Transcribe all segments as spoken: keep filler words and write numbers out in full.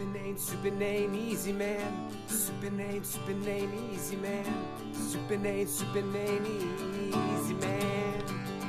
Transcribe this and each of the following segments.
Super name, super name, easy man. Super name, super name, easy man. Super name, super name, easy man.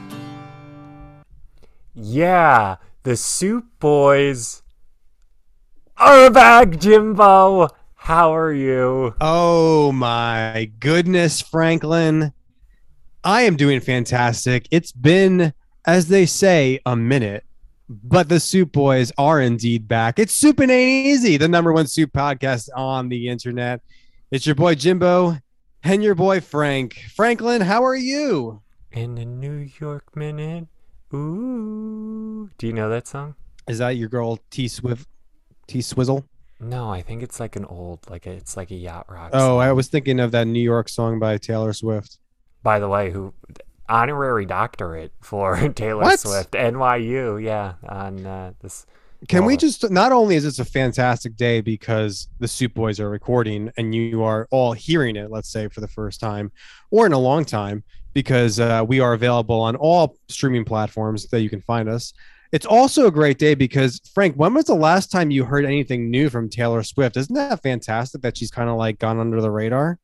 Yeah, the Soup Boys are back, Jimbo. How are you? Oh my goodness, Franklin. I am doing fantastic. It's been, as they say, a minute, but the Soup Boys are indeed back. It's Soup and Ain't Easy, the number one soup podcast on the internet. It's your boy Jimbo and your boy Frank. Franklin, how are you? In the New York Minute. Ooh. Do you know that song? Is that your girl T Swift, T Swizzle? No, I think it's like an old, like a, it's like a yacht rock Oh, song. I was thinking of that New York song by Taylor Swift. By the way, who honorary doctorate for Taylor What? Swift, N Y U, yeah, on uh, this. Can we well, just, not only is this a fantastic day because the Soup Boys are recording and you are all hearing it, let's say for the first time or in a long time, because uh, we are available on all streaming platforms that you can find us. It's also a great day because, Frank, when was the last time you heard anything new from Taylor Swift? Isn't that fantastic that she's kind of like gone under the radar?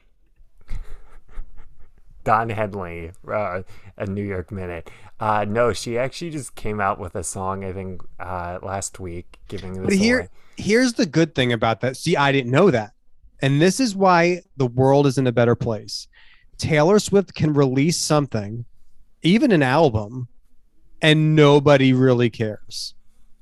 Don Henley, uh, a New York Minute. Uh, no, she actually just came out with a song, I think, uh, last week, giving this But here, away. here's the good thing about that. See, I didn't know that. And this is why the world is in a better place. Taylor Swift can release something, even an album, and nobody really cares.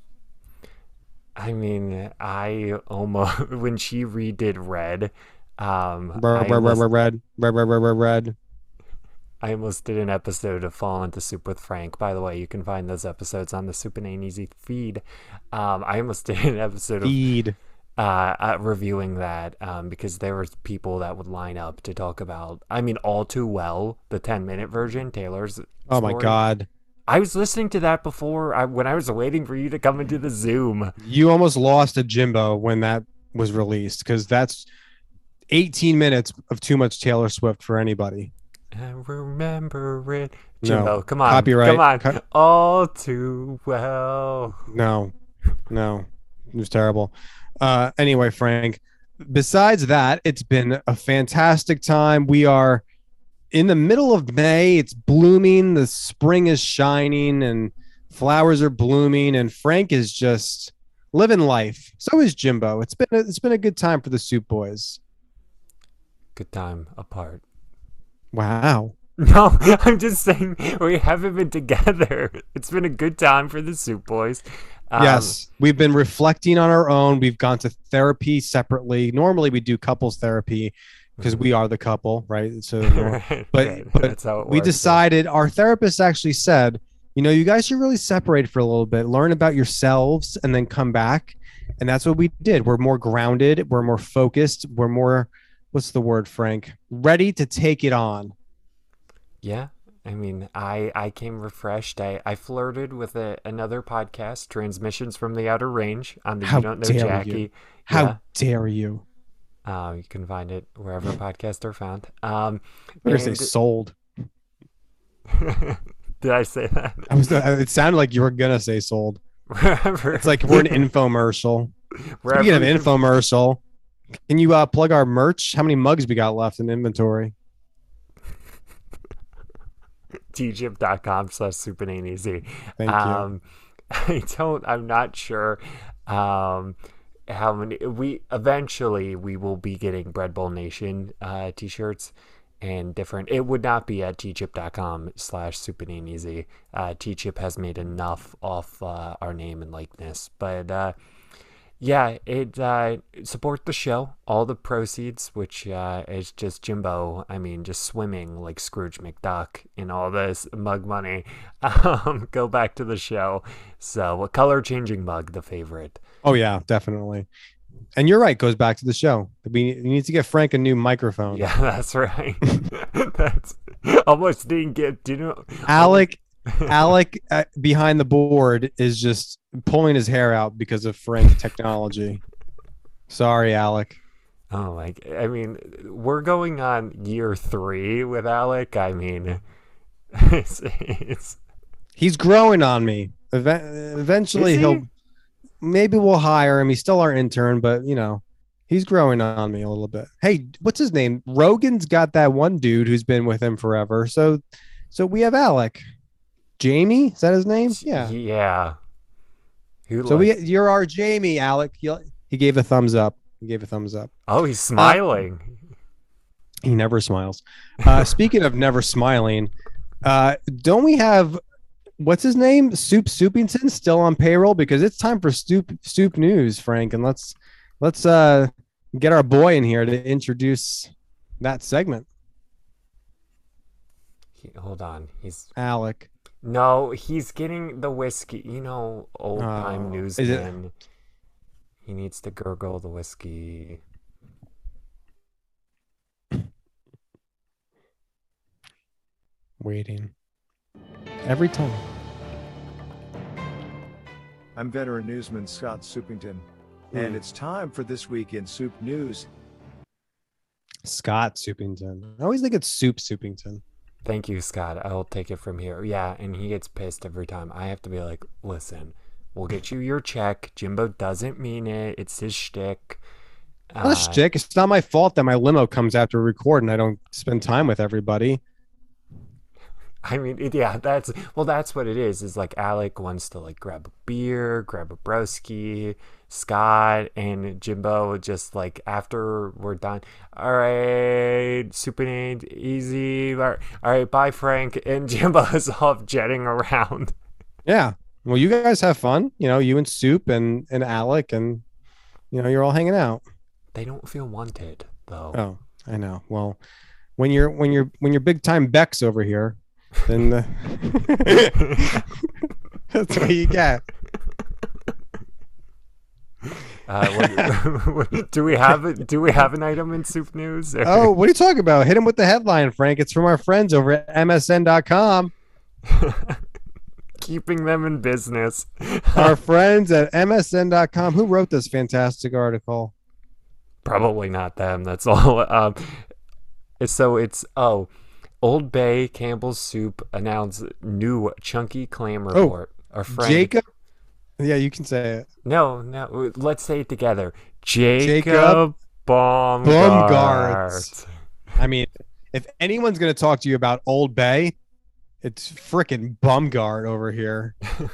I mean, I almost, when she redid Red, um, Red, I, red, almost, red, red, red, red, red, red. I almost did an episode of Fall into Soup with Frank. By the way, you can find those episodes on the Soup and Ain't Easy feed. Um, I almost did an episode of Feed. uh, uh, reviewing that um, because there were people that would line up to talk about, I mean, All Too Well, the ten minute version, Taylor's Oh my story. God. I was listening to that before I, when I was waiting for you to come into the Zoom. You almost lost a Jimbo when that was released because that's eighteen minutes of too much Taylor Swift for anybody. I remember it. No. Jimbo, come on. Copyright. Come on. Co- All too well. No, no, it was terrible. Uh, anyway, Frank, besides that, it's been a fantastic time. We are in the middle of May. It's blooming. The spring is shining and flowers are blooming. And Frank is just living life. So is Jimbo. It's been a, it's been a good time for the Soup Boys. Good time apart. Wow. No, I'm just saying we haven't been together. It's been a good time for the Soup Boys. Um, Yes, we've been reflecting on our own. We've gone to therapy separately. Normally, we do couples therapy because we are the couple, right? So, right, but right. but That's how it we works. decided. Our therapist actually said, you know, you guys should really separate for a little bit, learn about yourselves, and then come back. And that's what we did. We're more grounded. We're more focused. We're more, what's the word, Frank? Ready to take it on. Yeah, I mean, I I came refreshed. I, I flirted with a, another podcast, Transmissions from the Outer Range, on the How You Don't Know dare Jackie. you. How Yeah. dare you? Uh, you can find it wherever podcasts are found. Um, Better say and- sold. Did I say that? I was. It sounded like you were gonna say sold. Wherever. It's like we're an infomercial. wherever Speaking of you can- infomercial, can you uh, plug our merch? How many mugs we got left in inventory? tchip.com slash soup and ain't easy. Thank Um, I don't, I'm not sure um, how many, we, eventually we will be getting Bread Bowl Nation uh, t-shirts and different, it would not be at tchip.com slash soup and ain't easy. Uh, Tchip has made enough off uh, our name and likeness, but uh, yeah, it uh, support the show. All the proceeds, which uh, is just Jimbo, I mean, just swimming like Scrooge McDuck in all this mug money, um, go back to the show. So, a color changing mug, the favorite. you. Oh yeah, definitely. And you're right. Goes back to the show. We, we need to get Frank a new microphone. Yeah, that's right. That's almost didn't get. Do you know? Alec, Alec uh, behind the board is just pulling his hair out because of Frank technology. Sorry, Alec. Oh my! I mean, we're going on year three with Alec. I mean, it's, it's He's growing on me. Eve- eventually, Is he? he'll. maybe we'll hire him. He's still our intern, but you know, he's growing on me a little bit. Hey, what's his name? Rogan's got that one dude who's been with him forever. So, so we have Alec. Jamie, is that his name? Yeah. Yeah. Who So like- we, you're our Jamie, Alec. He, he gave a thumbs up. He gave a thumbs up. Oh, he's smiling. He never smiles. Uh, speaking of never smiling, uh, don't we have what's his name? Soup Soupington still on payroll because it's time for Stoop Stoop News, Frank, and let's let's uh, get our boy in here to introduce that segment. He- hold on. He's Alec. no, he's getting the whiskey. You know, old time Oh, is it- newsman. He needs to gurgle the whiskey. Waiting. Every time. I'm veteran newsman Scott Soupington, and it's time for This Week in Soup News. Scott Soupington. I always think it's Soup Soupington. Thank you, Scott. I'll take it from here. Yeah, and he gets pissed every time. I have to be like, listen, we'll get you your check. Jimbo doesn't mean it. It's his shtick. Not a Uh, shtick. It's not my fault that my limo comes after we record and I don't spend time with everybody. I mean, it- yeah, that's well, that's what it is. Is like Alec wants to like grab a beer, grab a broski, Scott and Jimbo just like after we're done. All right, supinade, easy. All right, all right, bye, Frank. And Jimbo is off jetting around. Yeah. Well, you guys have fun. You know, you and Soup and, and Alec, and, you know, you're all hanging out. They don't feel wanted though. Oh, I know. Well, when you're when you're when you're big time Bex over here, then the... that's what you get. Uh, what, what- do we have it? Do we have an item in Soup News? or- Oh, what are you talking about? Hit him with the headline, Frank. It's from our friends over at M S N dot com. Keeping them in business. Our friends at M S N dot com. Who wrote this fantastic article? Probably not them. That's all. Um, so it's oh, Old Bay Campbell's Soup announced new chunky clam report. Our friend Jacob. Yeah, you can say it. No, no. Let's say it together. Jacob, Jacob Baumgart. Baumgart. I mean, if anyone's going to talk to you about Old Bay, it's frickin' Bumgart over here.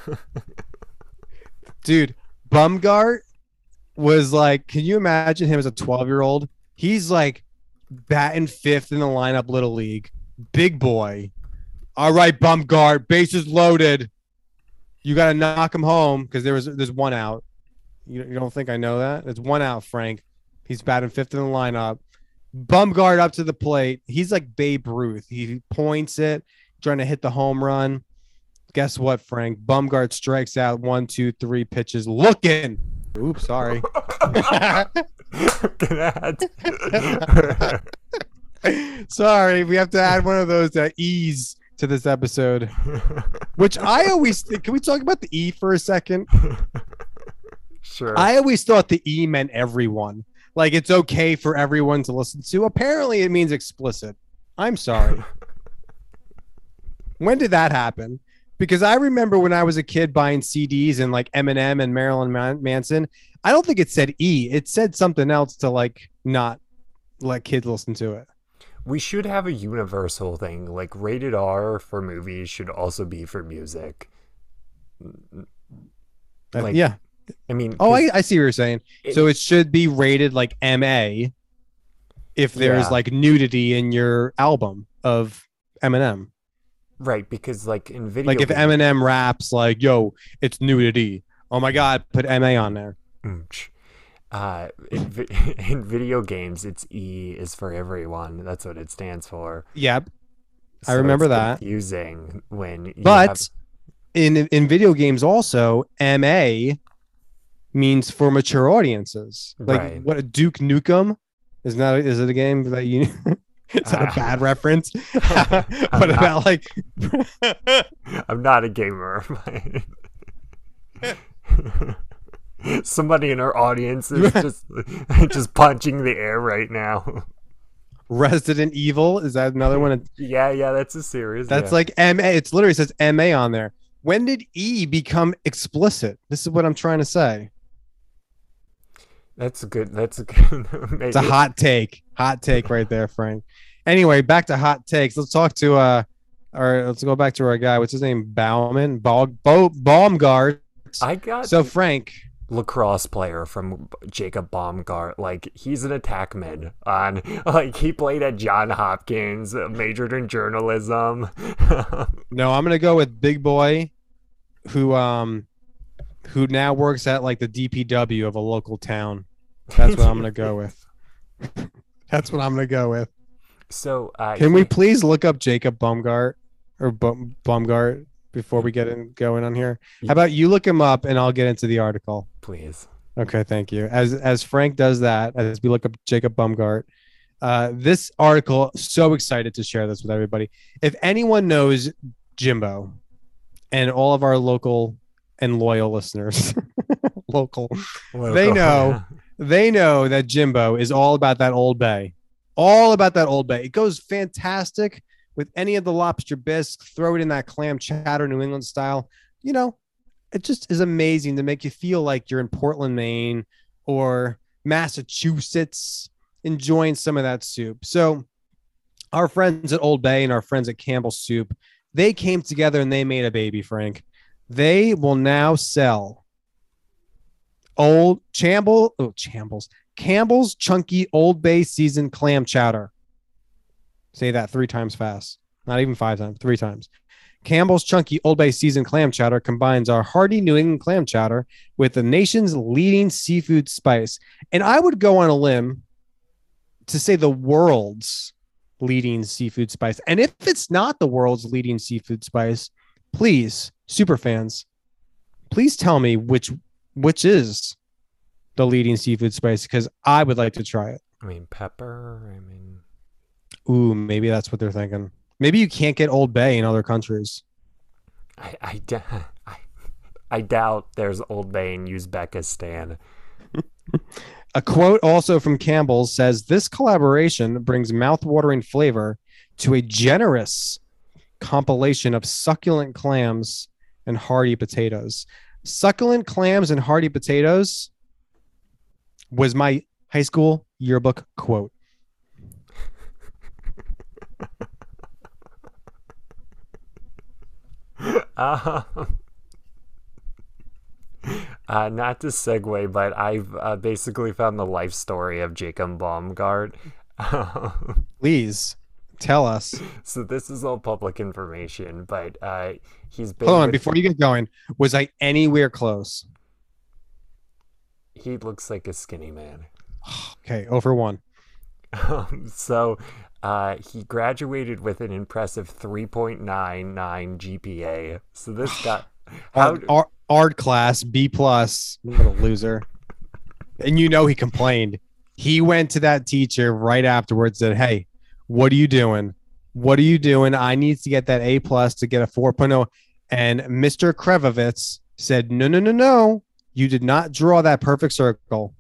Dude, Bumgart was like, can you imagine him as a twelve year old? He's like batting fifth in the lineup, Little League. Big boy. All right, Bumgart, bases loaded. You got to knock him home because there was there's one out. You, you don't think I know that? There's one out, Frank. He's batting fifth in the lineup. Bumgart up to the plate. He's like Babe Ruth. He points it, trying to hit the home run. Guess what, Frank? Bumgart strikes out one, two, three pitches. Looking. Oops, sorry. Sorry, we have to add one of those uh, E's to this episode. Which I always think. Can we talk about the E for a second? Sure. I always thought the E meant everyone. Like it's okay for everyone to listen to. Apparently, it means explicit. I'm sorry. When did that happen? Because I remember when I was a kid buying C Ds and like Eminem and Marilyn Man- Manson. I don't think it said E. It said something else to like not let kids listen to it. We should have a universal thing. Like rated R for movies should also be for music. Uh, Like, yeah. I mean, Oh, 'cause I, I see what you're saying. it- So it should be rated like M A if there's Yeah. like nudity in your album of Eminem. right, because like in video Like if games- Eminem raps like, yo, it's nudity. Oh my God, put M A on there. Ooch. Uh, in, vi- in video games, it's E is for everyone. That's what it stands for. Yep. I So remember it's that. Confusing when you But have- in in video games also, M A means for mature audiences. Like Right. what a Duke Nukem is not is it a game that you is that Ah. a bad reference? I'm What not- about like I'm not a gamer. Somebody in our audience is just just punching the air right now. Resident Evil? Is that another one? Yeah, yeah, that's a series. That's yeah. like M A. It's literally says M A on there. When did E become explicit? This is what I'm trying to say. That's a good. That's a good. Maybe. It's a hot take. Hot take right there, Frank. Anyway, back to hot takes. Let's talk to uh or let's go back to our guy. What's his name? Bauman? Bog Bo Baumgart. I got So Frank. lacrosse player from Jacob Baumgart. Like, he's an attackman on, like, he played at John Hopkins, majored in journalism. No, I'm gonna go with Big Boy, who um who now works at like the D P W of a local town. That's what I'm gonna go with. That's what I'm gonna go with. So, uh, Can he, we please look up Jacob Baumgart or Baum- Baumgart before we get in going on here? How about you look him up and I'll get into the article. please? Okay, thank you. As as Frank does that, as we look up Jacob Baumgart, uh, this article, so excited to share this with everybody. If anyone knows Jimbo and all of our local and loyal listeners, local, they know they know that Jimbo is all about that Old Bay, all about that Old Bay. It goes fantastic with any of the lobster bisque. Throw it in that clam chowder, New England style. You know, it just is amazing to make you feel like you're in Portland, Maine, or Massachusetts, enjoying some of that soup. So our friends at Old Bay and our friends at Campbell's Soup, they came together and they made a baby, Frank. They will now sell old Chamble, oh, Chambles, Campbell's Chunky Old Bay Seasoned Clam Chowder. Say that three times fast. Not even five times, three times. Campbell's Chunky Old Bay Seasoned Clam Chowder combines our hearty New England clam chowder with the nation's leading seafood spice. And I would go on a limb to say the world's leading seafood spice. And if it's not the world's leading seafood spice, please, super fans, please tell me which which is the leading seafood spice, because I would like to try it. I mean, pepper. I mean, Ooh, maybe that's what they're thinking. Maybe you can't get Old Bay in other countries. I, I, d- I, I doubt there's Old Bay in Uzbekistan. A quote also from Campbell's says, this collaboration brings mouth-watering flavor to a generous compilation of succulent clams and hearty potatoes. Succulent clams and hearty potatoes was my high school yearbook quote. Um, uh, not to segue, but I've uh, basically found the life story of Jacob Baumgart. Please tell us. So this is all public information, but uh, he's been. Hold on, with- before you get going, was I anywhere close? He looks like a skinny man. Okay, over one. Um, so uh, he graduated with an impressive three point nine nine G P A. So this guy, how Art, art, art class, B plus. What a loser. And you know he complained. He went to that teacher right afterwards and said, hey, what are you doing? What are you doing? I need to get that A plus to get a four point oh. And Mister Krevovitz said, no, no, no, no. You did not draw that perfect circle.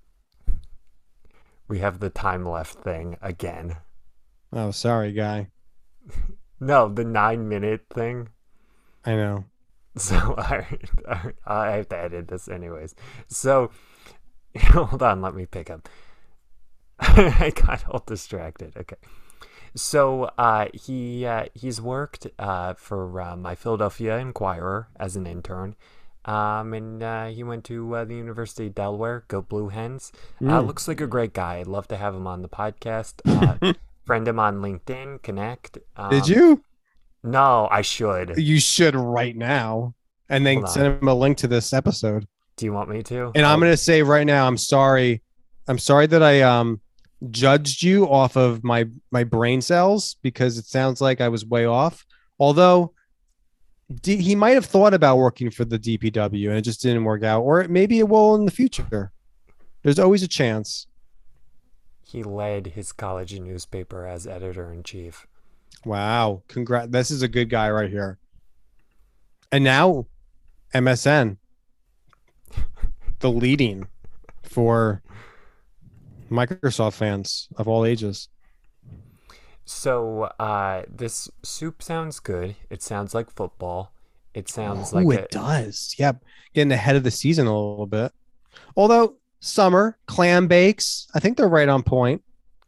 we have the time left thing again. Oh, sorry, guy. No, the nine minute thing. I know. So I, I have to edit this anyways. So hold on, let me pick up. I got all distracted. Okay. So uh, he uh, he's worked uh, for uh, my Philadelphia Inquirer as an intern. Um, and uh, he went to uh, the University of Delaware. Go Blue Hens. Uh, Mm. looks like a great guy. I'd love to have him on the podcast. Uh, friend him on LinkedIn. Connect. Um, Did you? No, I should. You should right now. And then Hold on. send him a link to this episode. Do you want me to? And I'm Oh, going to say right now, I'm sorry. I'm sorry that I um judged you off of my my brain cells, because it sounds like I was way off. Although D- he might have thought about working for the D P W and it just didn't work out, or maybe it will in the future. There's always a chance. He led his college newspaper as editor in chief. Wow. Congrats. This is a good guy right here. And now M S N, the leading for Microsoft fans of all ages. So uh, this soup sounds good. It sounds like football. It sounds like Oh, a, it does. Yep. Getting ahead of the season a little bit. Although summer clam bakes. I think they're right on point.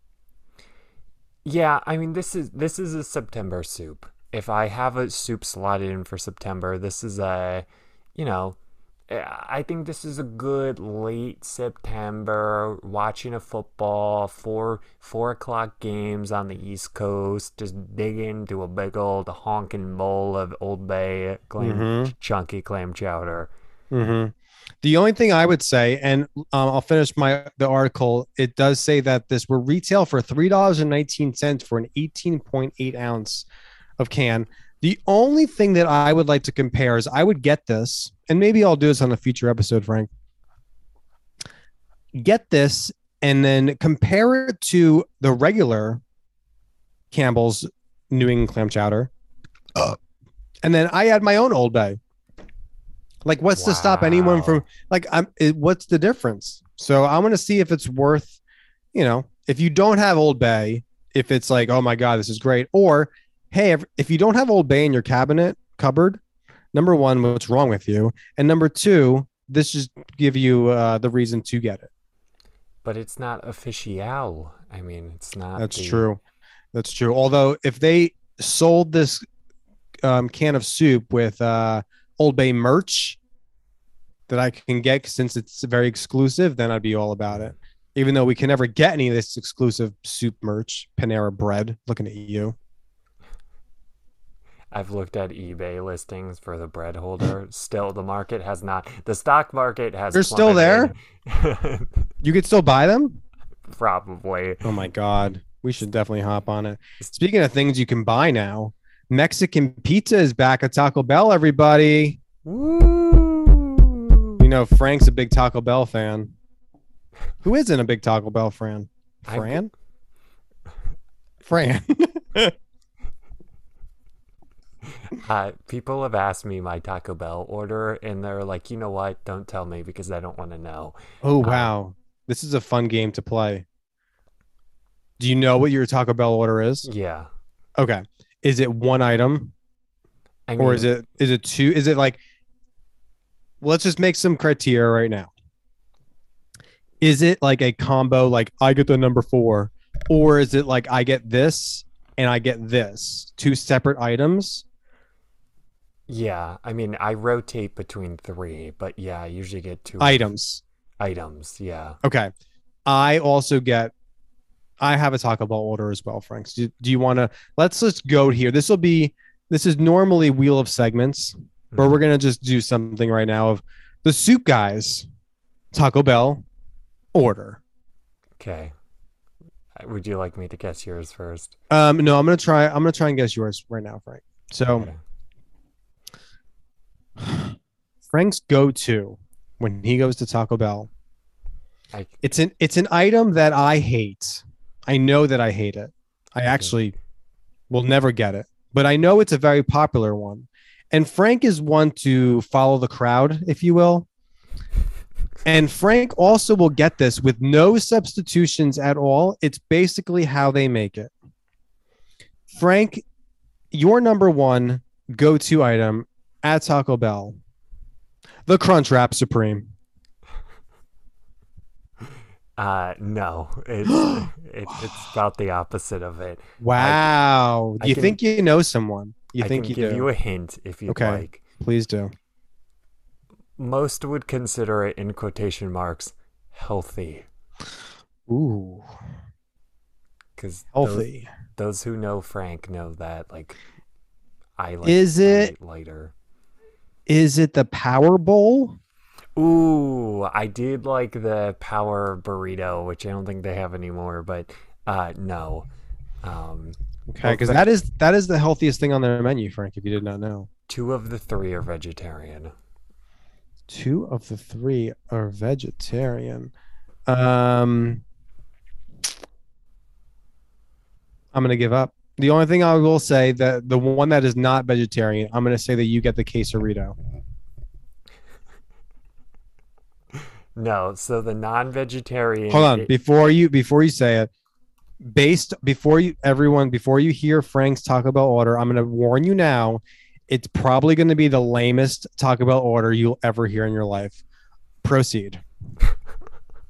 Yeah, I mean this is this is a September soup. If I have a soup slotted in for September, this is a, you know, I think this is a good late September watching a football four four o'clock games on the East Coast. Just dig into a big old honking bowl of Old Bay clam, Mhm. chunky clam chowder. hmm The only thing I would say, and um, I'll finish my the article. It does say that this will retail for three dollars and nineteen cents for an eighteen point eight ounce of can. The only thing that I would like to compare is I would get this, and maybe I'll do this on a future episode, Frank. Get this and then compare it to the regular Campbell's New England clam chowder. Uh, and then I add my own Old Bay. Like, what's to stop anyone from Wow. like? I'm. It, what's the difference? So I want to see if it's worth, you know, if you don't have Old Bay, if it's like, oh my god, this is great, or hey, if, if you don't have Old Bay in your cabinet cupboard, number one, what's wrong with you, and number two, this just give you uh, the reason to get it. But it's not official. I mean, it's not. That's the- true. That's true. Although if they sold this um, can of soup with uh, Old Bay merch that I can get since it's very exclusive, then I'd be all about it. Even though we can never get any of this exclusive soup merch, Panera Bread, looking at you. I've looked at eBay listings for the bread holder. Still, the market has not. The stock market has. They're still plummeted. You could still buy them? Probably. Oh my God. We should definitely hop on it. Speaking of things you can buy now, Mexican pizza is back at Taco Bell, everybody. Woo! You know, Frank's a big Taco Bell fan. Who isn't a big Taco Bell fan? I- Fran? Fran. Uh, people have asked me my Taco Bell order, and they're like, you know what? Don't tell me because I don't want to know. Oh, wow. This is a fun game to play. Do you know what your Taco Bell order is? Yeah. Okay. Is it one item I mean, or is it is it two? Is it like, let's just make some criteria right now. Is it like a combo, like I get the number four, or is it like I get this and I get this, two separate items? Yeah. I mean, I rotate between three, but yeah, I usually get two Items. items. Yeah. Okay. I also get, I have a Taco Bell order as well, Frank. Do, do you want to, let's just go here. This will be, this is normally Wheel of Segments, but Mhm. we're going to just do something right now of the Soup Guys Taco Bell order. Okay. Uh, Would you like me to guess yours first? Um, no, I'm going to try, I'm going to try and guess yours right now, Frank. So Okay. Frank's go-to when he goes to Taco Bell, I, it's an, it's an item that I hate. I know that I hate it. I actually will never get it, but I know it's a very popular one. And Frank is one to follow the crowd, if you will. And Frank also will get this with no substitutions at all. It's basically how they make it. Frank, your number one go-to item at Taco Bell, the Crunchwrap Supreme. uh, no, it's, it, it's about the opposite of it. Wow. I Do you can- think you know someone? You I think can you give do? you a hint if you'd Okay. like. Please do. Most would consider it, in quotation marks, healthy. Ooh, Because healthy. Those, those who know Frank know that, like, I like Is I it- eat lighter. Is it the Power Bowl? Ooh, I did like the power burrito, which I don't think they have anymore, but uh, no. Um, Okay, Well, because veg- that is that is the healthiest thing on their menu, Frank. If you did not know, two of the three are vegetarian. two of the three are vegetarian. Um, I'm gonna give up. The only thing I will say that the one that is not vegetarian, I'm gonna say that you get the quesarito. No, so the non-vegetarian. Hold on, it- before you before you say it, based before you everyone before you hear Frank's Taco Bell order, I'm gonna warn you now. It's probably going to be the lamest Taco Bell order you'll ever hear in your life. Proceed.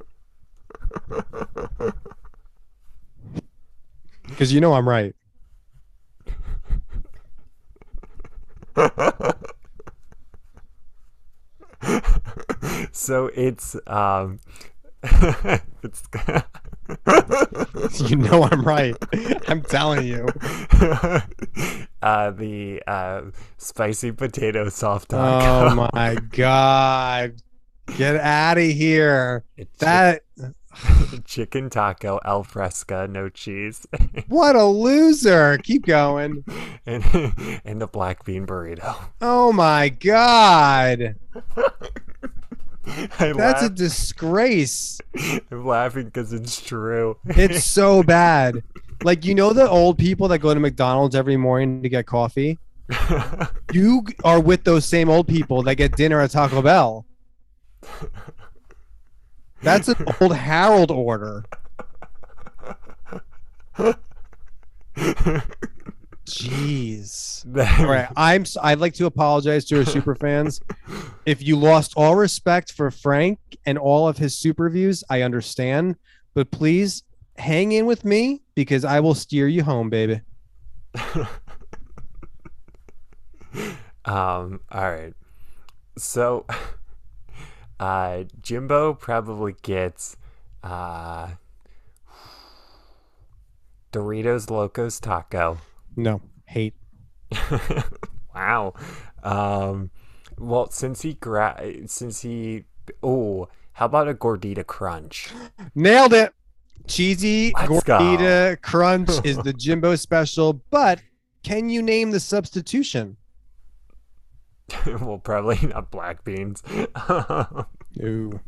Because you know I'm right. So it's um it's You know I'm right. I'm telling you. uh the uh spicy potato soft Oh taco. my god. Get out of here. It's That chi- chicken taco al fresca, no cheese. what a loser. Keep going. and and a black bean burrito. Oh my god. I That's a laugh. disgrace. I'm laughing because it's true. It's so bad. Like, you know the old people that go to McDonald's every morning to get coffee? You are with those same old people that get dinner at Taco Bell. That's an old Harold order. Jeez. All right, I'm. s- I'd like to apologize to our super fans. If you lost all respect for Frank and all of his super views, I understand. But please hang in with me because I will steer you home, baby. Um, all right. So, uh, Jimbo probably gets uh, Doritos Locos Taco. No hate. Wow. Um, well, since he gra- since he oh, how about a Gordita Crunch? Nailed it. Cheesy Let's go. Gordita Crunch is the Jimbo special, but can you name the substitution? Well, probably not black beans. Ooh.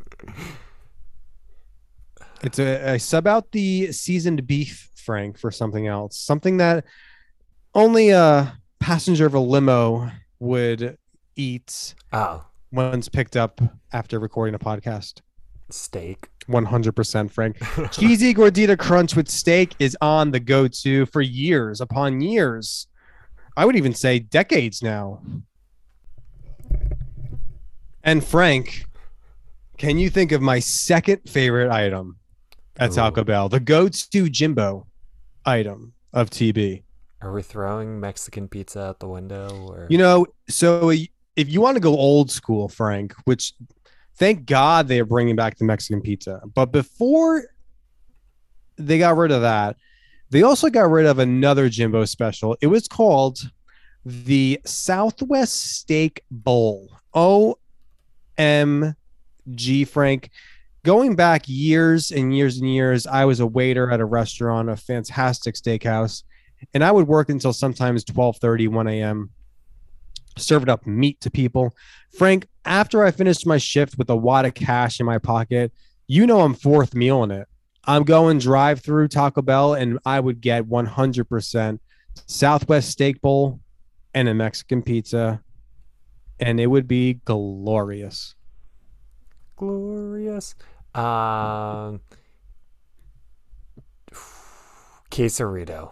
It's a, I sub out the seasoned beef, Frank, for something else. Something that only a passenger of a limo would eat Oh, once picked up after recording a podcast. steak. one hundred percent, Frank. Cheesy Gordita Crunch with steak is on the go-to for years upon years. I would even say decades now. And Frank, can you think of my second favorite item at Taco Ooh. Bell? The go-to Jimbo item of T B. Are we throwing Mexican pizza out the window? Or You know, so if you want to go old school, Frank, which thank God they are bringing back the Mexican pizza. But before they got rid of that, they also got rid of another Jimbo special. It was called the Southwest Steak Bowl. O M G, Frank. Going back years and years and years, I was a waiter at a restaurant, a fantastic steakhouse, and I would work until sometimes twelve thirty, one a.m., serving up meat to people. Frank, after I finished my shift with a wad of cash in my pocket, you know I'm fourth meal in it. I'm going drive through Taco Bell, and I would get one hundred percent Southwest Steak Bowl and a Mexican pizza, and it would be glorious. glorious. Um, quesarito.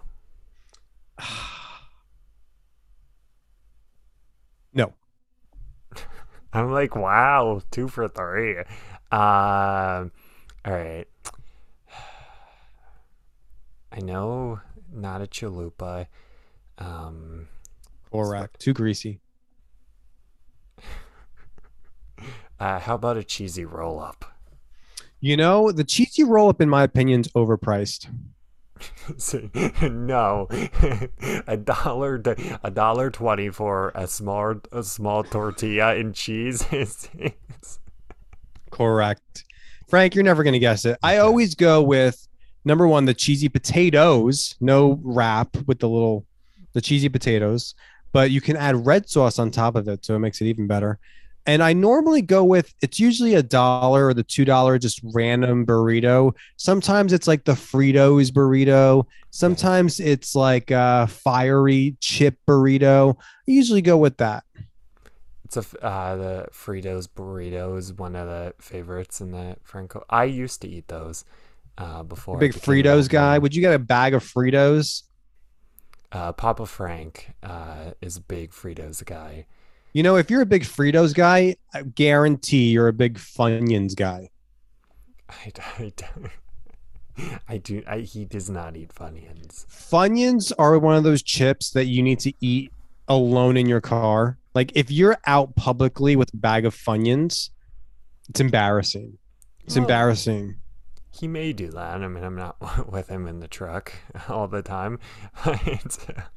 No. I'm like, wow, two for three. Um, all right. I know, not a chalupa. Um, Correct. Too greasy. uh, how about a cheesy roll up? You know, the cheesy roll up, in my opinion, is overpriced. No, a dollar, a dollar twenty for a small, a small tortilla and cheese is. is Correct. Frank, you're never going to guess it. I always go with number one, the cheesy potatoes, no wrap with the little, the cheesy potatoes, but you can add red sauce on top of it. So it makes it even better. And I normally go with, it's usually a dollar or the two dollar just random burrito. Sometimes it's like the Fritos burrito. Sometimes it's like a fiery chip burrito. I usually go with that. It's a f- uh, the Fritos burrito is one of the favorites in the Franco. I used to eat those uh, before. I Big became an Fritos old guy. man. Would you get a bag of Fritos? Uh, Papa Frank uh, is a big Fritos guy. You know, if you're a big Fritos guy, I guarantee you're a big Funyuns guy. I, I, I do. I, he does not eat Funyuns. Funyuns are one of those chips that you need to eat alone in your car. Like if you're out publicly with a bag of Funyuns, it's embarrassing. It's Well, embarrassing. He may do that. I mean, I'm not with him in the truck all the time. It's-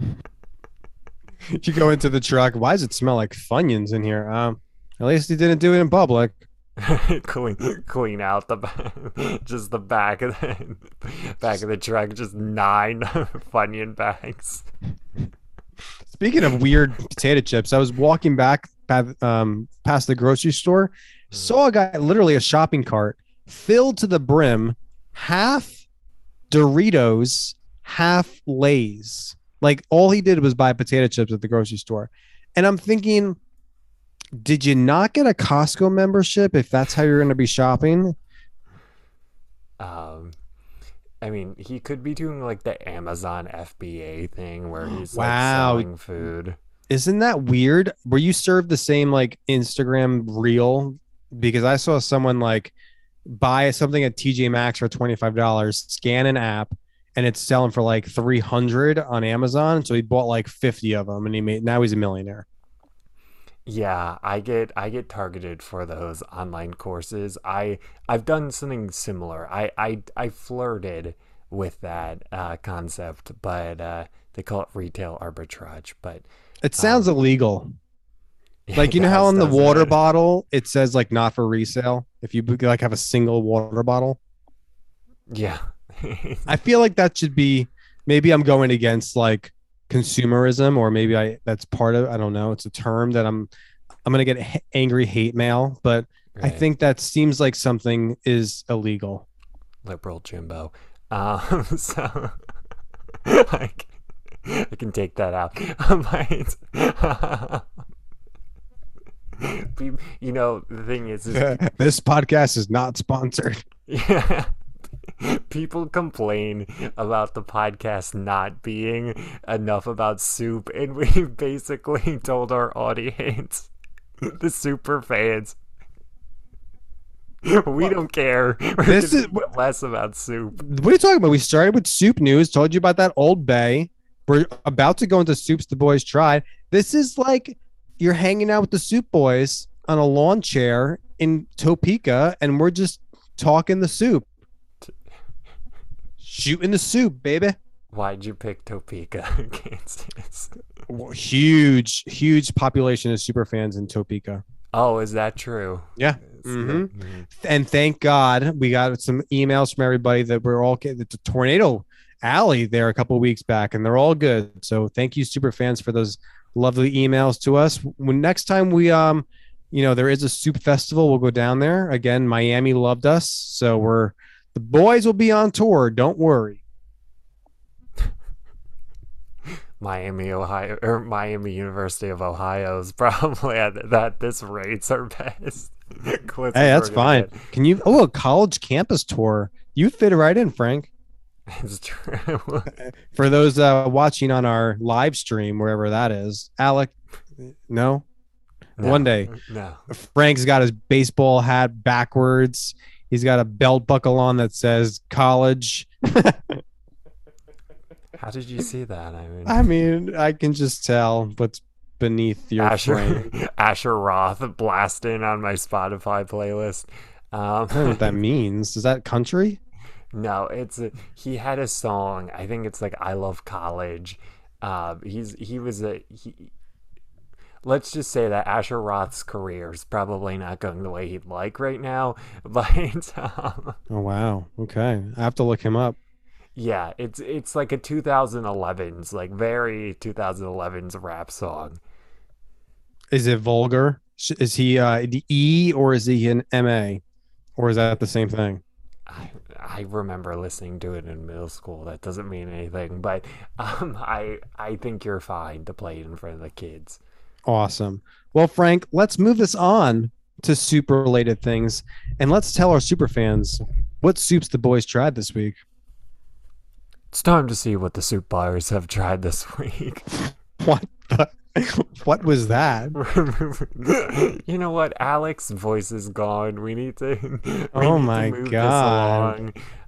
You go into the truck. Why does it smell like Funyuns in here? Um, at least he didn't do it in public. clean clean out the back, just the back of the back of the truck, just nine Funyun bags. Speaking of weird potato chips, I was walking back pa- um, past the grocery store, saw a guy, literally a shopping cart filled to the brim, half Doritos, half Lay's. Like all he did was buy potato chips at the grocery store. And I'm thinking, did you not get a Costco membership if that's how you're going to be shopping? Um, I mean, he could be doing like the Amazon F B A thing where he's like Wow. selling food. Isn't that weird? Were you served the same like Instagram reel? Because I saw someone like buy something at T J Maxx for twenty-five dollars, scan an app, and it's selling for like three hundred on Amazon. So he bought like fifty of them, and he made now he's a millionaire. Yeah, I get I get targeted for those online courses. I I've done something similar. I I, I flirted with that uh, concept, but uh, they call it retail arbitrage. But It sounds Um, illegal. Like you know how does, on the doesn't water it? bottle it says like not for resale if you like have a single water bottle. Yeah. I feel like that should be, maybe I'm going against like consumerism, or maybe I that's part of, I don't know, it's a term that I'm I'm gonna get h- angry hate mail, but I Right. think that seems like something is illegal. Liberal Jimbo. Um, so like I can take that out. But, Pe- you know, the thing is, is This podcast is not sponsored. yeah, people complain about the podcast not being enough about soup, and we basically told our audience, the super fans, we don't care. We're This gonna is- do less about soup. What are you talking about? We started with soup news, told you about that Old Bay. We're about to go into soups the boys tried. This is like you're hanging out with the soup boys on a lawn chair in Topeka, and we're just talking the soup. Shooting the soup, baby. Why'd you pick Topeka, Kansas? Huge, huge population of super fans in Topeka. Oh, is that true? Yeah. Is Mhm. that- mhm. And thank God we got some emails from everybody that we're all getting. It's a tornado alley there a couple of weeks back, and they're all good. So thank you, super fans, for those lovely emails to us. When next time we um, you know, there is a soup festival, we'll go down there again. Miami loved us, so we're the boys will be on tour. Don't worry. Miami, Ohio, or Miami University of Ohio is probably at that. This rates are best. Closest Hey, that's we're gonna fine. Can you? Oh, a college campus tour. You fit right in, Frank. get. It's true. For those uh, watching on our live stream, wherever that is, Alec, no. No, One day. No. Frank's got his baseball hat backwards. He's got a belt buckle on that says college. How did you see that? I mean, I mean, I can just tell what's beneath your Asher frame. Asher Roth blasting on my Spotify playlist. Um, I don't know what that means. Is that country? No, it's a, he had a song. I think it's like "I Love College." Uh, he's he was a he. Let's just say that Asher Roth's career is probably not going the way he'd like right now. But um, Oh wow. Okay, I have to look him up. yeah, it's it's like a twenty elevens, like very twenty elevens rap song. Is it vulgar? Sh- Is he uh, the E or is he an M A, or is that the same thing? I I remember listening to it in middle school. That doesn't mean anything, but um, I I think you're fine to play it in front of the kids. Awesome. Well, Frank, let's move this on to super related things, and let's tell our super fans what soups the boys tried this week. It's time to see what the soup buyers have tried this week. What the? What was that? You know what? Alex's voice is gone. We need to. We Oh need my to move God. This along.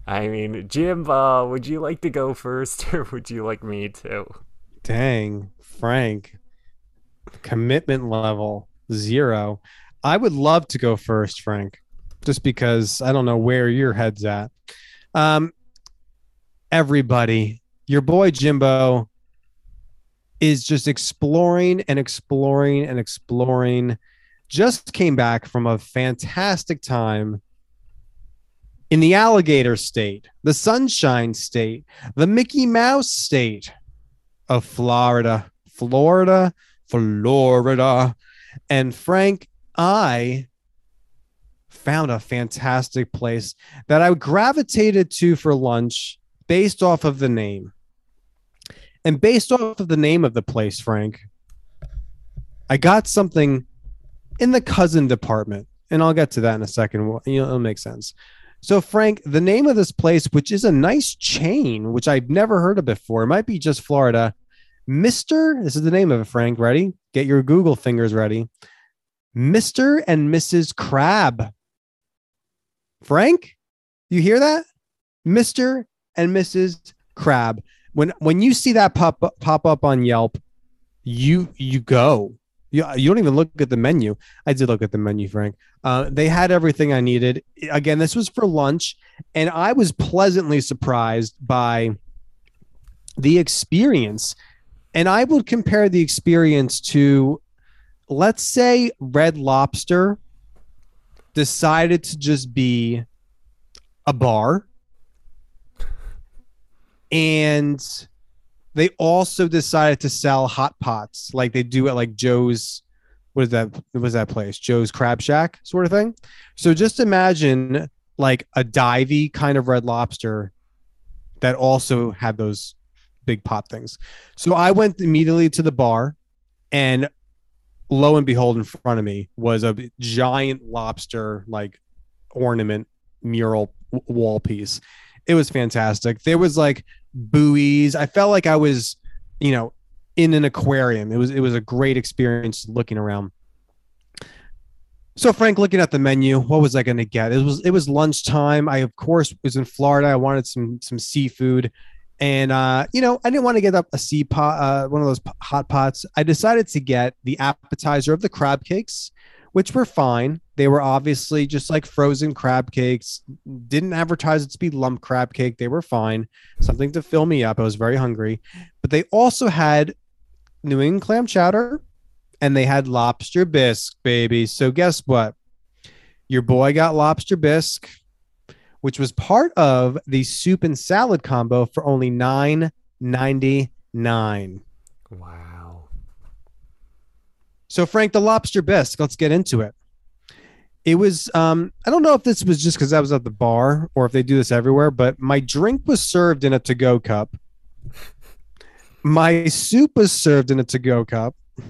I mean, Jimbo, would you like to go first or would you like me to? Dang, Frank. Commitment level zero. I would love to go first, Frank, just because I don't know where your head's at. Um, everybody, your boy Jimbo is just exploring and exploring and exploring. Just came back from a fantastic time in the alligator state, the sunshine state, the Mickey Mouse state of Florida, Florida, Florida. And Frank, I found a fantastic place that I gravitated to for lunch based off of the name. And based off of the name of the place, Frank, I got something in the cousin department. And I'll get to that in a second. You know, it'll make sense. So, Frank, the name of this place, which is a nice chain, which I've never heard of before, it might be just Florida. Mister, this is the name of it, Frank. Ready? Get your Google fingers ready. Mister and Missus Crab. Frank, you hear that? Mister and Missus Crab. When when you see that pop pop up on Yelp, you you go. You, you don't even look at the menu. I did look at the menu, Frank. Uh, they had everything I needed. Again, this was for lunch, and I was pleasantly surprised by the experience. And I would compare the experience to, let's say, Red Lobster decided to just be a bar. And they also decided to sell hot pots like they do at like Joe's, what is that? What was that place? Joe's Crab Shack sort of thing. So just imagine like a divey kind of Red Lobster that also had those big pot things. So I went immediately to the bar, and lo and behold, in front of me was a giant lobster like ornament mural wall piece. It was fantastic. There was like buoys. I felt like I was, you know, in an aquarium. It was it was a great experience looking around. So Frank, looking at the menu, what was I going to get? It was it was lunchtime. I of course was in Florida. I wanted some some seafood, and uh, you know, I didn't want to get up a sea pot, uh, one of those hot pots. I decided to get the appetizer of the crab cakes, which were fine. They were obviously just like frozen crab cakes. Didn't advertise it to be lump crab cake. They were fine. Something to fill me up. I was very hungry. But they also had New England clam chowder, and they had lobster bisque, baby. So guess what? Your boy got lobster bisque, which was part of the soup and salad combo for only nine ninety-nine. Wow. So Frank, the lobster bisque, let's get into it. It was, um, I don't know if this was just because I was at the bar or if they do this everywhere, but my drink was served in a to-go cup. My soup was served in a to-go cup.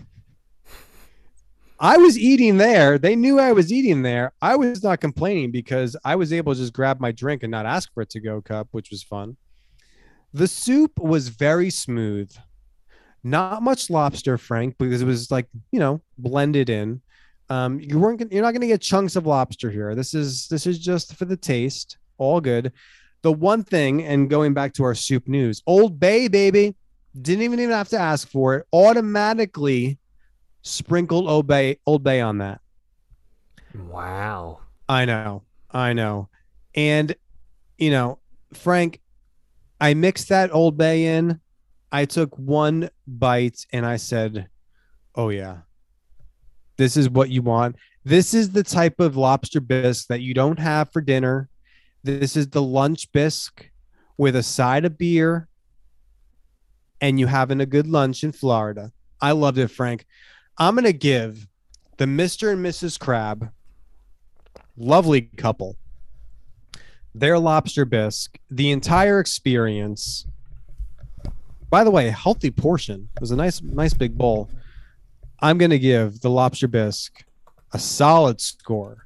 I was eating there. They knew I was eating there. I was not complaining because I was able to just grab my drink and not ask for a to-go cup, which was fun. The soup was very smooth. Not much lobster, Frank, because it was like, you know, blended in. Um, you weren't, you're not going to get chunks of lobster here. This is, this is just for the taste. All good. The one thing, and going back to our soup news, Old Bay, baby, didn't even even have to ask for it. Automatically sprinkled Old Bay, Old Bay on that. Wow. I know. I know. And, you know, Frank, I mixed that Old Bay in. I took one bite and I said, oh, yeah, this is what you want. This is the type of lobster bisque that you don't have for dinner. This is the lunch bisque with a side of beer and you having a good lunch in Florida. I loved it, Frank. I'm going to give the Mister and Missus Crab, lovely couple, their lobster bisque, the entire experience. By the way, healthy portion. It was a nice, nice big bowl. I'm going to give the lobster bisque a solid score.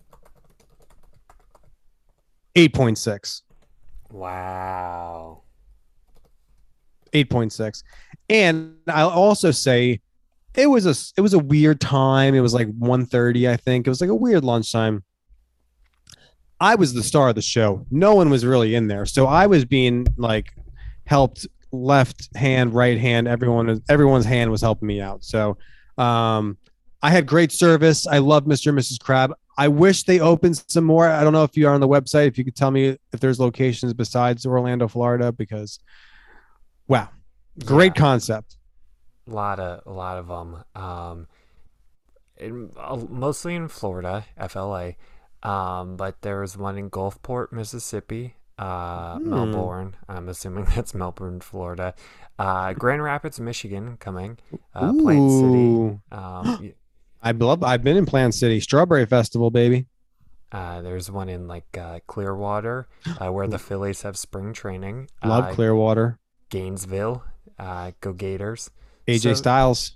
eight point six. Wow. eight point six. And I'll also say it was a it was a weird time. It was like one thirty, I think. It was like a weird lunchtime. I was the star of the show. No one was really in there, so I was being like helped left hand, right hand. Everyone, everyone's hand was helping me out. So um, I had great service. I love Mister and Missus Crab. I wish they opened some more. I don't know if you are on the website, if you could tell me if there's locations besides Orlando, Florida, because wow, great Yeah. concept. A lot of a lot of them. Um, in, uh, mostly in Florida, F L A. Um, but there's one in Gulfport, Mississippi. Uh, Hmm. Melbourne. I'm assuming that's Melbourne, Florida. Uh, Grand Rapids, Michigan, coming. Uh, Plant Ooh. City. Um, y- I love. I've been in Plant City, Strawberry Festival, baby. uh, there's one in like uh, Clearwater, uh, where the Phillies have spring training. Love Uh, Clearwater. Gainesville. Uh, go Gators. A J So- Styles.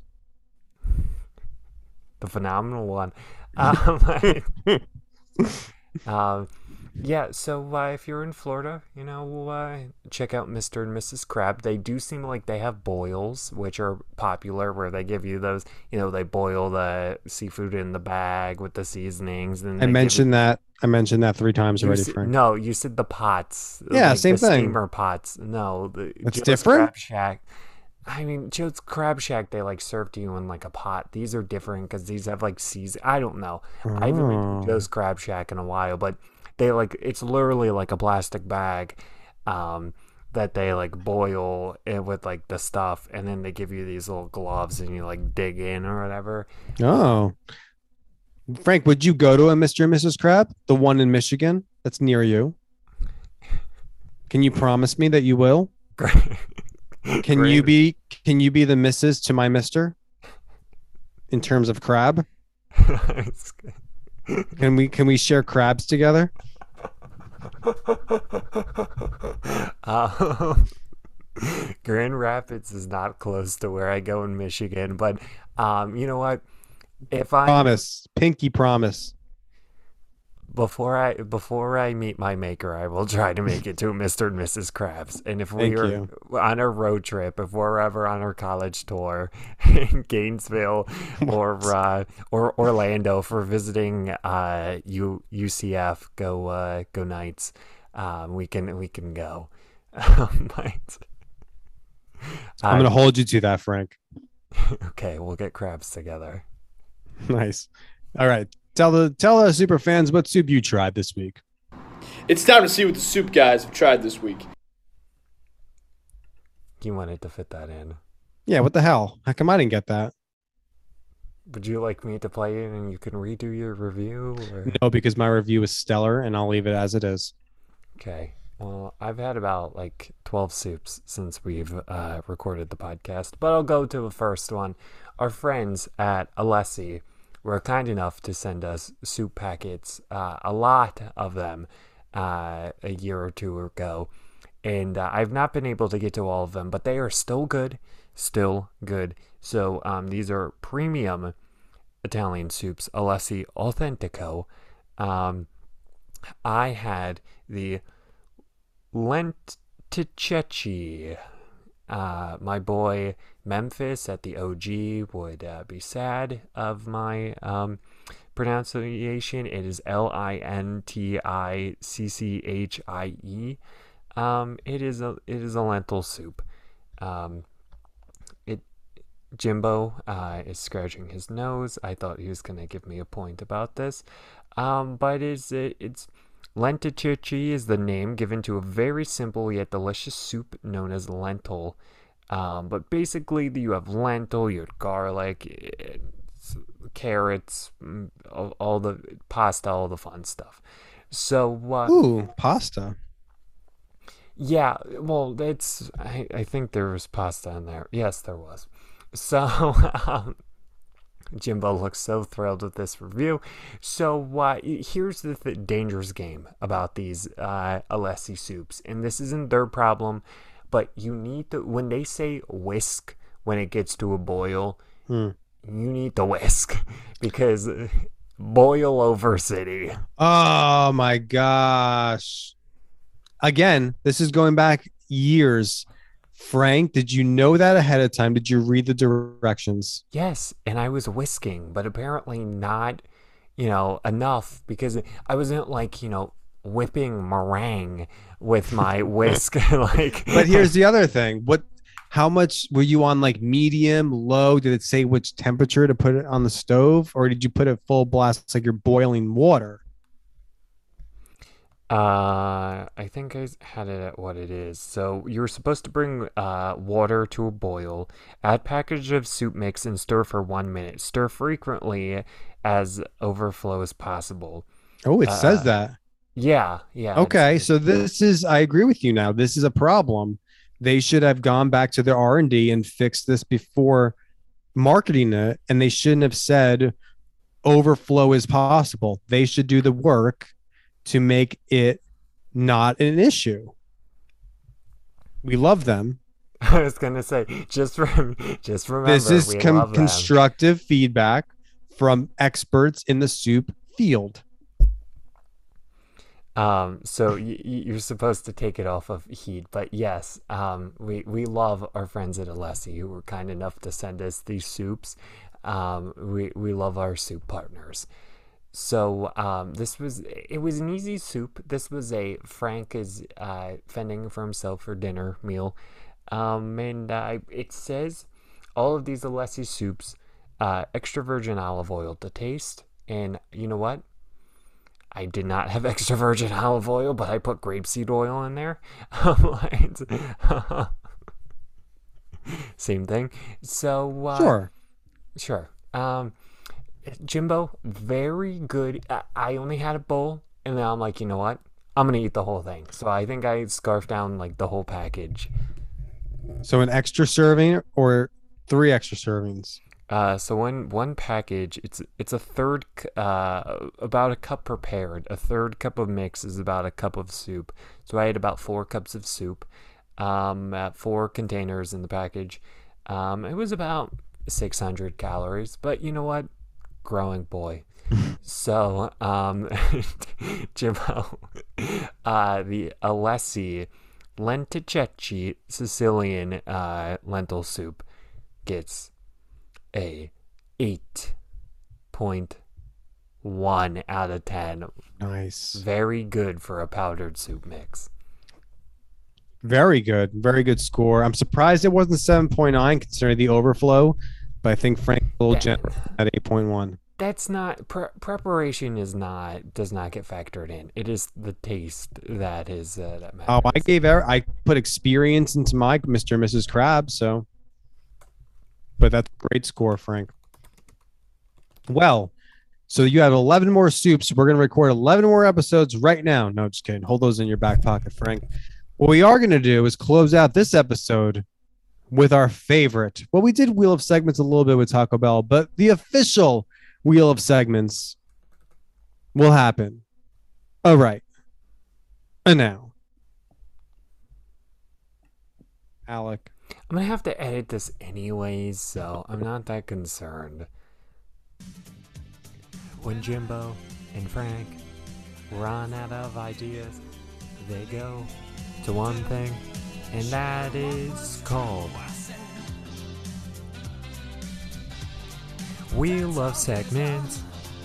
the phenomenal one. Um, um, yeah, so uh, if you're in Florida, you know, uh, check out Mister and Missus Crab. They do seem like they have boils, which are popular, where they give you those, you know, they boil the seafood in the bag with the seasonings. And I they give mentioned that. I mentioned that three times you, you already, said- Frank. no, you said the pots. Yeah, like same the thing. Steamer pots. No, the That's Joe's different? Crab Shack. I mean, Joe's Crab Shack, they like serve to you in like a pot. These are different because these have like season. I don't know. I haven't been Oh. to Joe's Crab Shack in a while, but they like it's literally like a plastic bag um, that they like boil it with like the stuff, and then they give you these little gloves and you like dig in or whatever. Oh. Frank, would you go to a Mister and Missus Crab, the one in Michigan that's near you? Can you promise me that you will? Can you be can you be the missus to my mister in terms of crab? Can we can we share crabs together? um, Grand Rapids is not close to where I go in Michigan, but um, you know what? If I Promise. Pinky promise. before I before I meet my maker, I will try to make it to Mister and Missus Krabs. And if we Thank are you. on a road trip, if we're ever on our college tour in Gainesville or uh, or Orlando for visiting uh, U UCF, go uh, go Knights. Um, we can we can go. But, I'm gonna hold you to that, Frank. okay, we'll get crabs together. Nice. All right. Tell the tell the super fans what soup you tried this week. It's time to see what the soup guys have tried this week. You wanted to fit that in. Yeah, what the hell? How come I didn't get that? Would you like me to play it and you can redo your review? Or? No, because my review is stellar and I'll leave it as it is. Okay. Well, I've had about like twelve soups since we've uh, recorded the podcast, but I'll go to the first one. Our friends at Alessi were kind enough to send us soup packets, uh, a lot of them, uh, a year or two ago. And uh, I've not been able to get to all of them, but they are still good, still good. So um, these are premium Italian soups, Alessi Authentico. Um, I had the Lenticchie. Uh, my boy Memphis at the O G would uh, be sad of my um, pronunciation. It is L I N T I C C H I E. Um, it is a it is a lentil soup. Um, it Jimbo uh, is scratching his nose. I thought he was gonna give me a point about this, um, but it's it, it's Lenticchie is the name given to a very simple yet delicious soup known as lentil. Um, but basically, you have lentil, you have garlic, eh, carrots, mm, all, all the pasta, all the fun stuff. So, uh, Ooh, pasta. yeah, well, it's I, I think there was pasta in there. Yes, there was. So, um, Jimbo looks so thrilled with this review. So uh, here's the th- dangerous game about these uh, Alessi soups, and this isn't their problem, but you need to, when they say whisk when it gets to a boil, Hmm. you need to whisk because boil over city. Oh my gosh. Again, this is going back years. Frank, did you know that ahead of time? Did you read the directions? Yes, and I was whisking, but apparently not, you know, enough because I wasn't like, you know, whipping meringue with my whisk. Like, But here's the other thing. What how much were you on, like medium, low? Did it say which temperature to put it on the stove, or did you put it full blast like you're boiling water? Uh, I think I s- had it at what it is. So you're supposed to bring uh, water to a boil, add package of soup mix, and stir for one minute. Stir frequently as overflow as possible. Oh, it says Uh, that. yeah, yeah. It's, Okay, it's so this is I agree with you now. This is a problem. They should have gone back to their R and D and fixed this before marketing it, and they shouldn't have said overflow is possible. They should do the work to make it not an issue. We love them. I was gonna say, just rem- just remember, This is we com- love them. constructive feedback from experts in the soup field. Um, so y- y- you're supposed to take it off of heat, but yes, um, we we love our friends at Alessi who were kind enough to send us these soups. Um, we we love our soup partners. So um, this was it was an easy soup. This was a Frank is uh, fending for himself for dinner meal, um, and uh, it says all of these Alessi soups, uh, extra virgin olive oil to taste. And you know what? I did not have extra virgin olive oil, but I put grapeseed oil in there. Same thing. So uh, Sure. sure. Um, Jimbo, very good. I, I only had a bowl, and then I'm like, you know what? I'm gonna eat the whole thing. So I think I scarfed down like the whole package. So an extra serving or three extra servings? Uh, so one one package, it's it's a third, c- uh, about a cup prepared. A third cup of mix is about a cup of soup. So I had about four cups of soup, um, at four containers in the package. Um, it was about six hundred calories, but you know what? Growing boy. So, um, Jimbo, uh, the Alessi Lenticecci Sicilian uh, lentil soup gets a eight point one out of ten. Nice. Very good for a powdered soup mix. Very good. Very good score. I'm surprised it wasn't seven point nine considering the overflow, but I think Frank a little Yeah. generous at eight point one. That's not pre- preparation is not does not get factored in. It is the taste that is uh, that matters. Oh, I gave er- I put experience into my Mister and Missus Crab, so but that's a great score, Frank. Well, so you have eleven more soups. We're going to record eleven more episodes right now. No, just kidding. Hold those in your back pocket, Frank. What we are going to do is close out this episode with our favorite. Well, we did Wheel of Segments a little bit with Taco Bell, but the official Wheel of Segments will happen. All right. And now, Alec. I'm gonna have to edit this anyways, so I'm not that concerned. When Jimbo and Frank run out of ideas, they go to one thing, and that is called Wheel of Segments.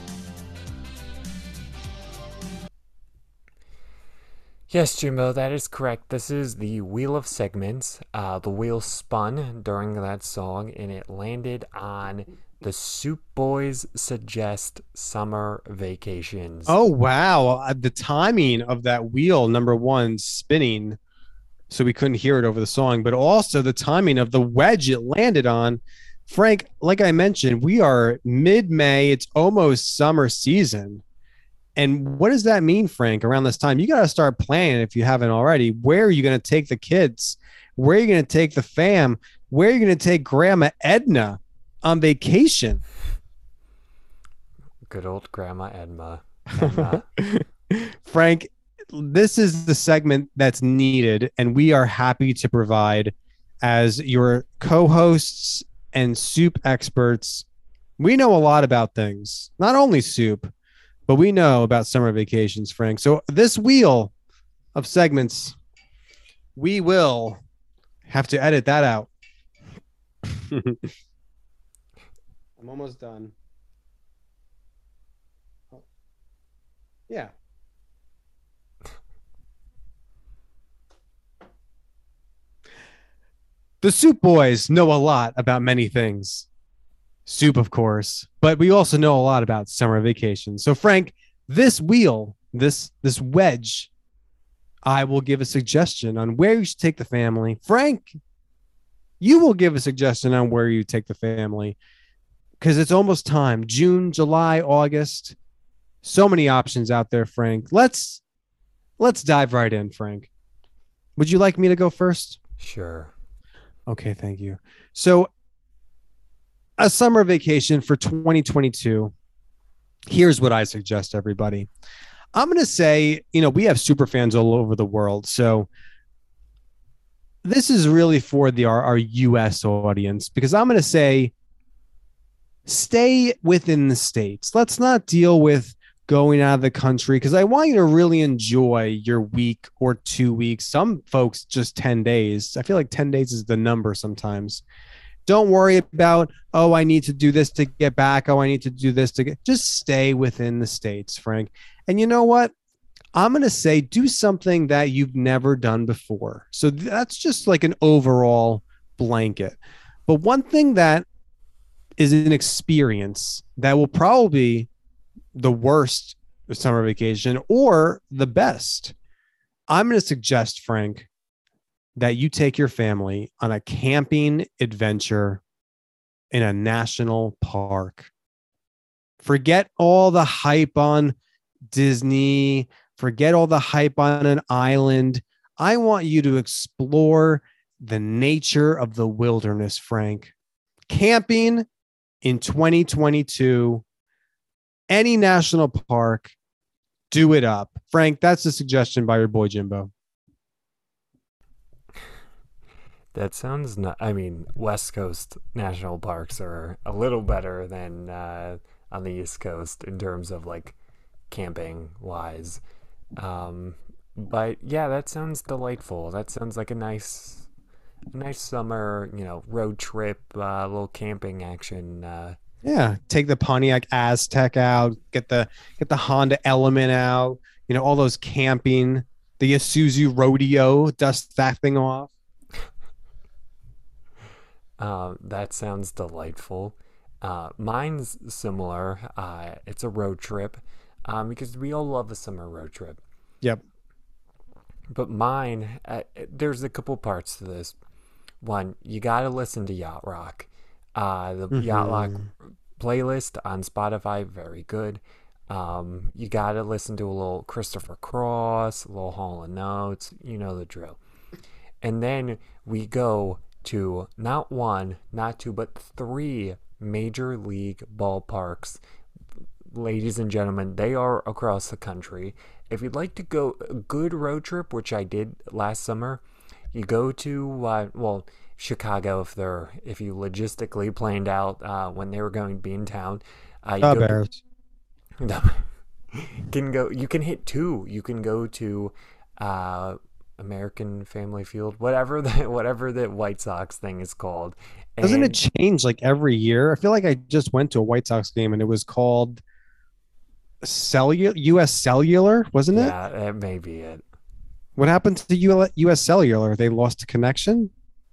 Yes, Jimbo, that is correct. This is the Wheel of Segments. Uh, the wheel spun during that song, and it landed on the Soup Boys Suggest Summer Vacations. Oh, wow. Uh, The timing of that wheel, number one, spinning, so we couldn't hear it over the song, but also the timing of the wedge it landed on. Frank, like I mentioned, we are mid-May. It's almost summer season. And what does that mean, Frank, around this time? You got to start planning if you haven't already. Where are you going to take the kids? Where are you going to take the fam? Where are you going to take Grandma Edna on vacation? Good old Grandma Edma. Edna. Frank, this is the segment that's needed, and we are happy to provide as your co-hosts and soup experts. We know a lot about things, not only soup, but we know about summer vacations, Frank. So this wheel of segments, we will have to edit that out. I'm almost done. Yeah. The Soup Boys know a lot about many things. Soup, of course, but we also know a lot about summer vacation. So, Frank, this wheel, this this wedge, I will give a suggestion on where you should take the family. Frank, you will give a suggestion on where you take the family because it's almost time. June, July, August. So many options out there, Frank. Let's let's dive right in, Frank. Would you like me to go first? Sure. Okay, thank you. So, a summer vacation for twenty twenty-two. Here's what I suggest, everybody. I'm going to say, you know, we have super fans all over the world. So this is really for the our, our U S audience, because I'm going to say stay within the States. Let's not deal with going out of the country, because I want you to really enjoy your week or two weeks. Some folks just ten days. I feel like ten days is the number sometimes. Don't worry about, oh, I need to do this to get back. Oh, I need to do this to get. Just stay within the States, Frank. And you know what? I'm going to say do something that you've never done before. So that's just like an overall blanket. But one thing that is an experience that will probably be the worst summer vacation or the best, I'm going to suggest, Frank, that you take your family on a camping adventure in a national park. Forget all the hype on Disney. Forget all the hype on an island. I want you to explore the nature of the wilderness, Frank. Camping in twenty twenty-two, any national park, do it up. Frank, that's a suggestion by your boy Jimbo. That sounds not, I mean, West Coast national parks are a little better than uh, on the East Coast in terms of like camping wise. Um, but yeah, that sounds delightful. That sounds like a nice, nice summer, you know, road trip, uh, little camping action. Uh, yeah. Take the Pontiac Aztec out, get the, get the Honda Element out, you know, all those camping, the Isuzu Rodeo, dust that thing off. Uh, that sounds delightful. Uh, mine's similar. Uh, it's a road trip um, because we all love a summer road trip. Yep. But mine, uh, there's a couple parts to this. One, you got to listen to Yacht Rock. Uh, the mm-hmm. Yacht Rock playlist on Spotify, very good. Um, you got to listen to a little Christopher Cross, a little Hall and Oates. You know the drill. And then we go to not one, not two, but three major league ballparks. Ladies and gentlemen, they are across the country. If you'd like to go a good road trip, which I did last summer, you go to, uh, well, Chicago if they're, if you logistically planned out uh, when they were going to be in town. Uh, you uh, go Bears. To, can go, you can hit two. You can go to uh, American Family Field, whatever the whatever the White Sox thing is called. And doesn't it change like every year? I feel like I just went to a White Sox game and it was called Cellular U S Cellular, wasn't it? Yeah, that may be it. What happened to U S Cellular? They lost connection?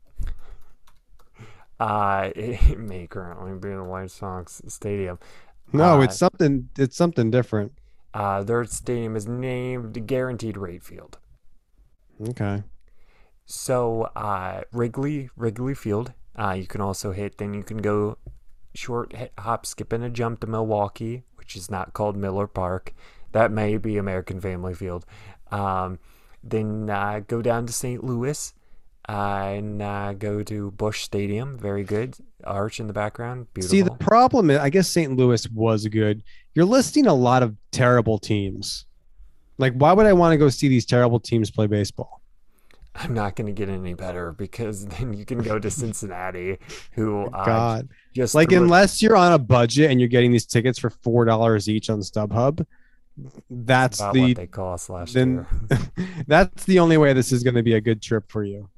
Uh, it may currently be the White Sox stadium. No, uh, it's something. It's something different. Uh, their stadium is named Guaranteed Rate Field. Okay. So, uh, Wrigley, Wrigley Field. Uh, you can also hit. Then you can go short hit, hop, skip, and a jump to Milwaukee, which is not called Miller Park. That may be American Family Field. Um, then uh, go down to Saint Louis uh, and uh, go to Busch Stadium. Very good. Arch in the background. Beautiful. See, the problem is, I guess Saint Louis was good. You're listing a lot of terrible teams. Like, why would I want to go see these terrible teams play baseball? I'm not going to get any better because then you can go to Cincinnati, who uh, God, just like threw- unless you're on a budget and you're getting these tickets for four dollars each on StubHub, that's about the what they cost last then year. that's the only way this is going to be a good trip for you.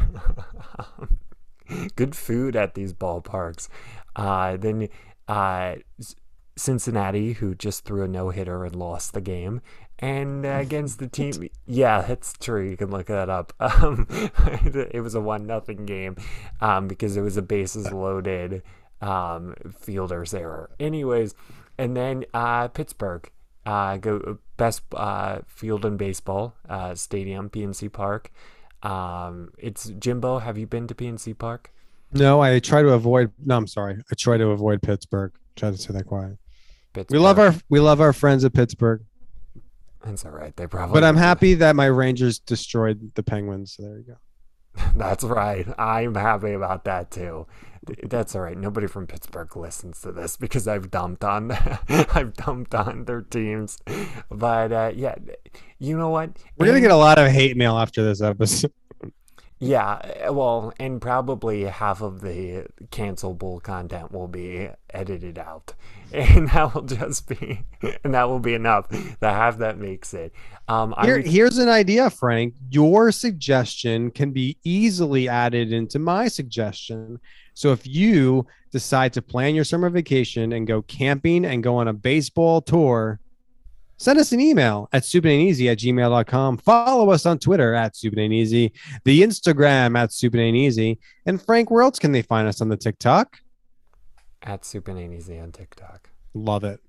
Good food at these ballparks. Uh, then uh, Cincinnati, who just threw a no hitter and lost the game. And uh, against the team, yeah, that's true. You can look that up. Um, it was a one nothing game um, because it was a bases loaded um, fielder's error. Anyways, and then uh, Pittsburgh uh, go best uh, field in baseball uh, stadium, P N C Park. Um, it's Jimbo. Have you been to P N C Park? No, I try to avoid. No, I'm sorry. I try to avoid Pittsburgh. Try to say that quiet. Pittsburgh. We love our we love our friends at Pittsburgh. That's all right. They probably. But I'm happy that my Rangers destroyed the Penguins. So there you go. That's right. I'm happy about that too. That's all right. Nobody from Pittsburgh listens to this because I've dumped on I've dumped on their teams. But uh, yeah, you know what? We're gonna get a lot of hate mail after this episode. Yeah, well, and probably half of the cancelable content will be edited out, and that will just be, and that will be enough. The half that makes it. Um, Here, would, here's an idea, Frank. Your suggestion can be easily added into my suggestion. So if you decide to plan your summer vacation and go camping and go on a baseball tour, send us an email at supitainteasy at gmail dot com. Follow us on Twitter at supitainteasy, the Instagram at supitainteasy. And Frank, where else can they find us on the TikTok? at Soup and Ain't Easy on TikTok. Love it.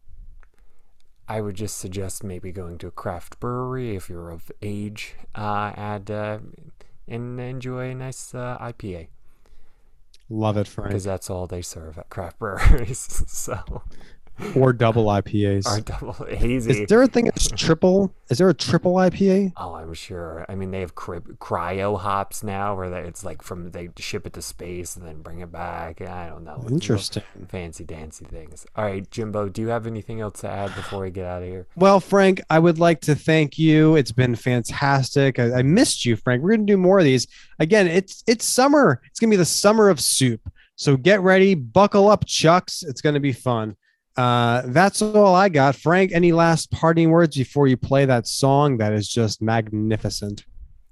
I would just suggest maybe going to a craft brewery if you're of age, uh, and, uh, and enjoy a nice uh, I P A. Love it, Frank. Because that's all they serve at craft breweries. So. Or double I P As. Or double hazy. Is there a thing that's triple? Is there a triple I P A? Oh, I'm sure. I mean, they have cry- cryo hops now, where they, it's like from they ship it to space and then bring it back. I don't know. It's Interesting. Fancy dancy things. All right, Jimbo, do you have anything else to add before we get out of here? Well, Frank, I would like to thank you. It's been fantastic. I, I missed you, Frank. We're gonna do more of these. Again, it's it's summer. It's gonna be the summer of soup. So get ready, buckle up, Chucks. It's gonna be fun. Uh, that's all I got. Frank, any last parting words before you play that song that is just magnificent?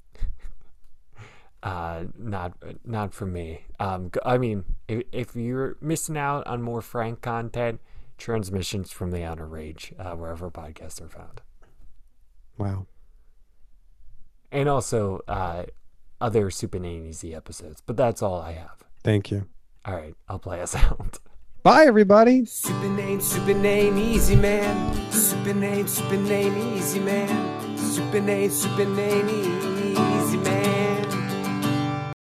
Uh, not not for me. Um, I mean, if, if you're missing out on more Frank content, transmissions from the Outer Rage, uh, wherever podcasts are found. Wow. And also uh, other Soup and Ain't Easy episodes. But that's all I have. Thank you. All right, I'll play us out. Bye, everybody. Soup and ain't, soup and ain't easy, man. Soup and ain't, soup and ain't easy, man. Soup and ain't, soup and ain't easy.